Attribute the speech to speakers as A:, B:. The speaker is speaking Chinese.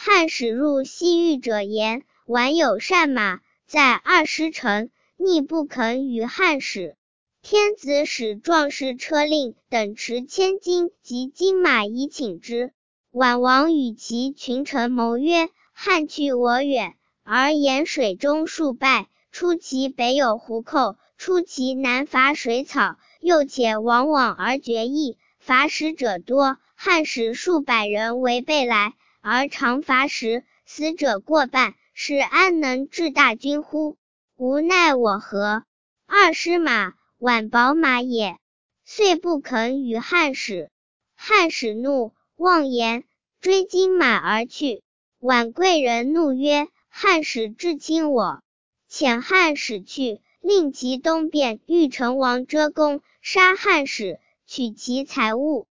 A: 汉使入西域者言，宛有善马，在20乘，逆不肯与汉使。天子使壮士车令等持千金及金马以请之。宛王与其群臣谋曰：汉去我远，而沿水中数败，出其北有湖寇，出其南伐水草，又且往往而决议，伐食者多，汉使数百人为备来，而常伐食，死者过半，是安能治大军乎？无奈我何？2失马，宛宝马也，遂不肯与汉使。汉使怒，妄言，追金马而去。宛贵人怒曰：汉使至亲我。遣汉使去，令其东边玉成王遮公，杀汉使，取其财物。